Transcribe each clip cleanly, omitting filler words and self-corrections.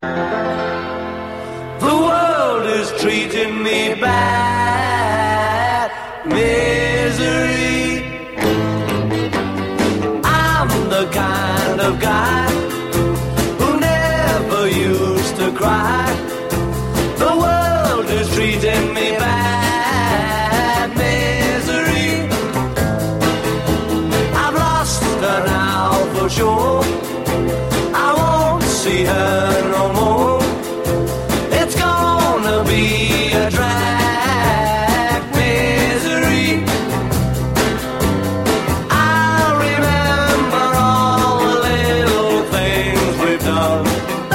The world is treating me bad. Misery. I'm the kind of guy who never used to cry. The world is treating me bad. Misery. I've lost her now for sure. I won't see her no more. It's gonna be a drag. Misery. I'll remember all the little things we've done.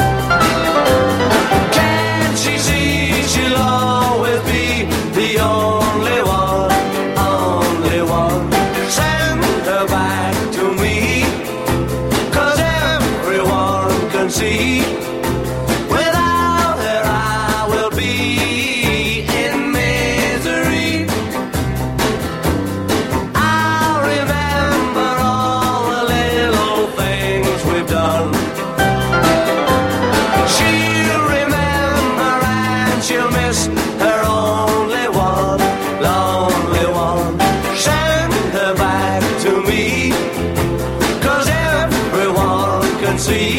Can't she see she'll always be the only one, only one? Send her back to me, 'cause everyone can see. Without her I will be in misery. I'll remember all the little things we've done. She'll remember and she'll miss her only one, lonely one. Send her back to me, 'cause everyone can see.